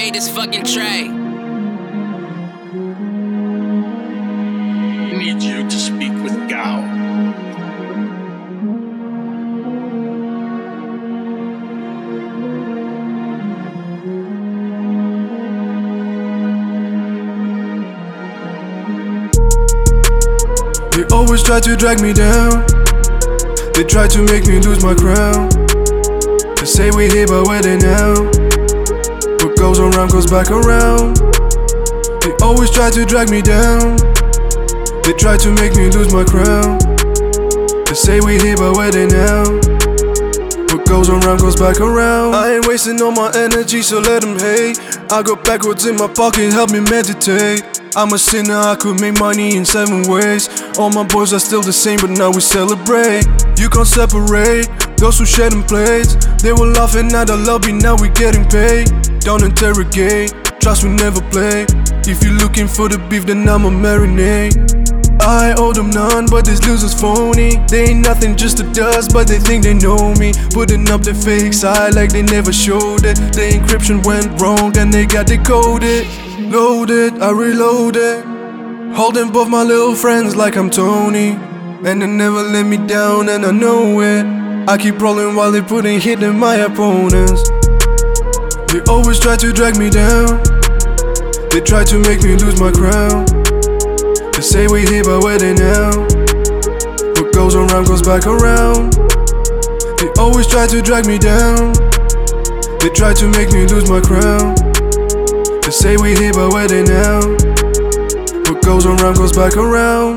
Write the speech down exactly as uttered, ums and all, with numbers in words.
made this fucking track. I need you to speak with Gao. They always try to drag me down. They try to make me lose my crown. They say we here but where they now? What goes around goes back around. They always try to drag me down. They try to make me lose my crown. They say we here but where they now? What goes around goes back around. I ain't wasting all my energy, so let them hate. I go backwards in my pocket, help me meditate. I'm a sinner, I could make money in seven ways. All my boys are still the same, but now we celebrate. You can't separate those who share them plates. They were laughing at the lobby, now we getting paid. Don't interrogate, trust we never play. If you're looking for the beef, then I'ma marinate. I owe them none, but these losers phony. They ain't nothing, just a dust, but they think they know me. Putting up their fake side like they never showed it. The encryption went wrong and they got decoded. Loaded, I reloaded. Holding both my little friends like I'm Tony. And they never let me down and I know it. I keep rolling while they putting hit in my opponents. They always try to drag me down. They try to make me lose my crown. They say we here but where they now? What goes around goes back around. They always try to drag me down. They try to make me lose my crown. They say we here but where they now? What goes around goes back around.